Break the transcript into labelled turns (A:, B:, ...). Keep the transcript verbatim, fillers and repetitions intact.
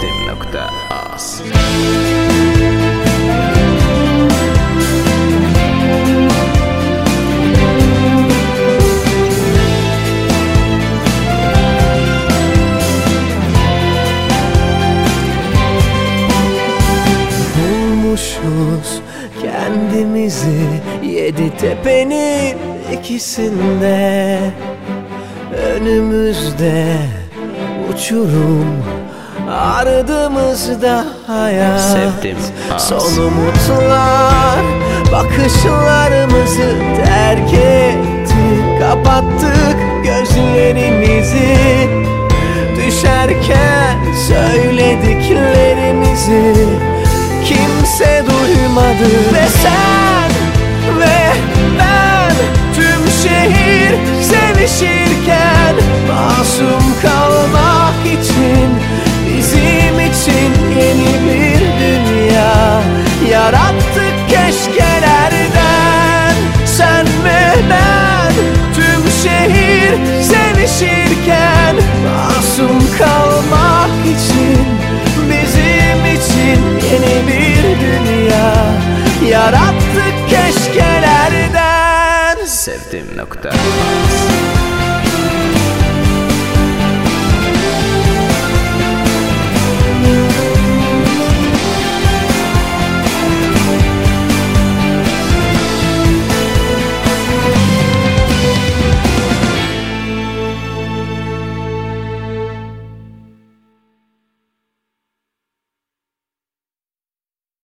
A: Sevdim nokta az.
B: Bulmuşuz kendimizi yedi tepenin ikisinde. Önümüzde uçurum, ardımızda hayat.
A: Sevdim az.
B: Son umutlar bakışlarımızı terk etti. Kapattık gözlerimizi, düşerken söylediklerimizi kimse duymadı. Ve sen ve ben, tüm şehir sevişirken, masum kalmak için, bizim için yeni bir dünya yarattık keşkelerden. Sen ve ben, tüm şehir sevişirken, masum kalmak için, bizim için yeni bir dünya yarattık keşkelerden.
A: Sevdim nokta